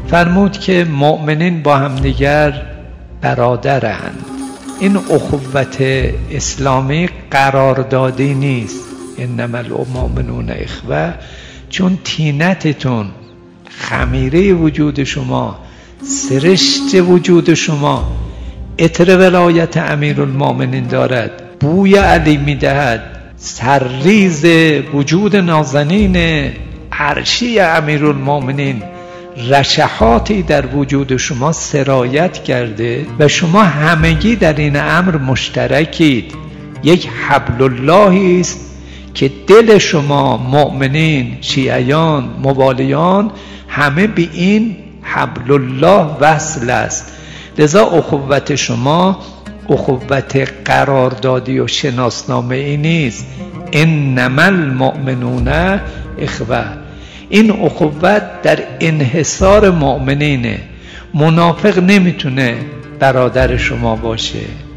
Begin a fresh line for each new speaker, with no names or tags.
فرمود که مؤمنین با همدیگر برادرند. این اخوت اسلامی قراردادی نیست. انما المؤمنون اخوه، چون طینتتون، خمیره وجود شما، سرشت وجود شما عطر ولایت امیرالمؤمنین دارد، بوی علی میدهد، سرریز وجود نازنین عرشی امیرالمؤمنین رشحاتی در وجود شما سرایت کرده و شما همگی در این امر مشترکید. یک حبل اللهی است که دل شما مؤمنین، شیعیان، موالیان همه به این حبل الله وصل است. لذا اخوت شما اخوت قراردادی و شناسنامه ای نیست. انما المؤمنون اخوه. این اخوت در انحصار مؤمنینه. منافق نمیتونه برادر شما باشه.